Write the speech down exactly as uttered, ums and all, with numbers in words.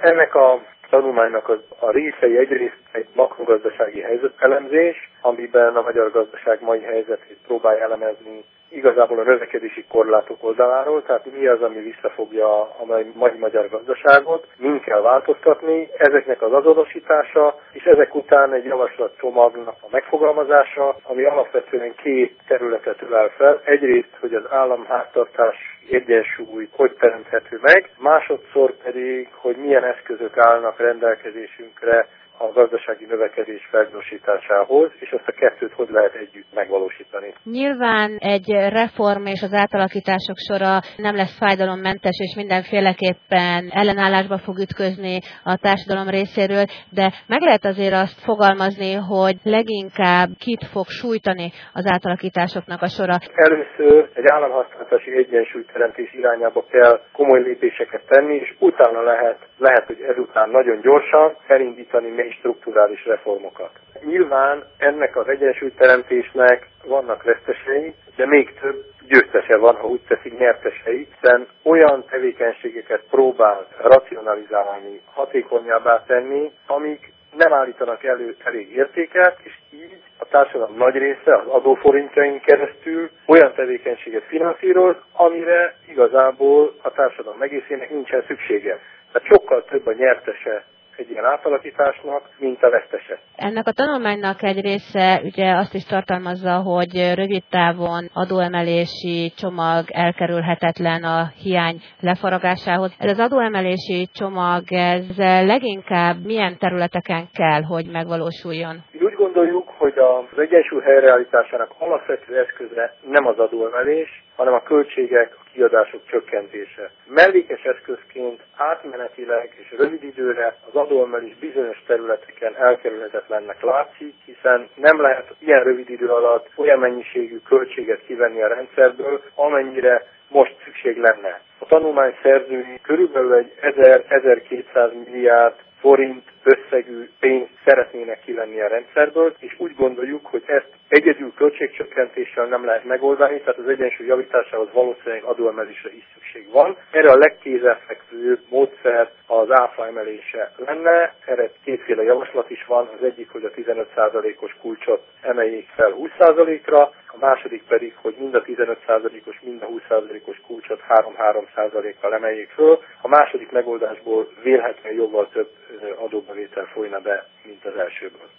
Ennek a tanulmánynak az, a részei egyrészt egy makrogazdasági helyzetelemzés, amiben a magyar gazdaság mai helyzetét próbálja elemezni igazából a növekedési korlátok oldaláról, tehát mi az, ami visszafogja a mai magyar gazdaságot, min kell változtatni, ezeknek az azonosítása, és ezek után egy javaslatcsomagnak a megfogalmazása, ami alapvetően két területet ölel fel. Egyrészt, hogy az államháztartás egyensúly hogy teremthető meg, másodszor pedig, hogy milyen eszközök állnak rendelkezésünkre a gazdasági növekedés felgyorsításához, és azt a kettőt hogy lehet együtt megvalósítani. Nyilván egy reform és az átalakítások sora nem lesz fájdalommentes, és mindenféleképpen ellenállásba fog ütközni a társadalom részéről, de meg lehet azért azt fogalmazni, hogy leginkább kit fog sújtani az átalakításoknak a sora. Először egy államháztartási egyensúlyteremtés irányába kell komoly lépéseket tenni, és utána lehet, lehet, hogy ezután nagyon gyorsan elindítani mély strukturális reformokat. Nyilván ennek az egyensúlyteremtésnek vannak vesztesei, de még több győztese van, ha úgy teszik, nyertesei, hiszen olyan tevékenységeket próbál racionalizálni, hatékonyabbá tenni, amik nem állítanak elő elég értéket, és így a társadalom nagy része az adóforintjain keresztül olyan tevékenységet finanszíroz, amire igazából a társadalom egészének nincsen szüksége. Tehát sokkal több a nyertese egy ilyen átalakításnak, mint a vesztese. Ennek a tanulmánynak egy része ugye azt is tartalmazza, hogy rövid távon adóemelési csomag elkerülhetetlen a hiány lefaragásához. Ez az adóemelési csomag, ez leginkább milyen területeken kell, hogy megvalósuljon? Úgy gondoljuk, hogy az egyensúly helyreállításának alapvető eszköze nem az adóemelés, hanem a költségek, a kiadások csökkentése. Mellékes eszközként átmenetileg és rövid időre az adóemelés bizonyos területeken elkerülhetetlennek látszik, hiszen nem lehet ilyen rövid idő alatt olyan mennyiségű költséget kivenni a rendszerből, amennyire most szükség lenne. A tanulmány szerzői körülbelül egy ezer-ezerkétszáz milliárd forint összegű pénzt szeretnének kivenni a rendszerből, és úgy gondoljuk, hogy ezt egyedül költségcsökkentéssel nem lehet megoldani, tehát az egyensúly javításához valószínűleg adóemelésre is szükség van. Erre a legkézenfekvőbb módszer az áfa emelése lenne, erre kétféle javaslat is van, az egyik, hogy a tizenöt százalékos kulcsot emeljék fel húsz százalékra, a második pedig, hogy mind a tizenöt százalékos, mind a húsz százalékos kulcsot három-három százalékkal emeljék föl. A második megoldásból vélhetően jóval több adóbevétel folyna be, mint az elsőből.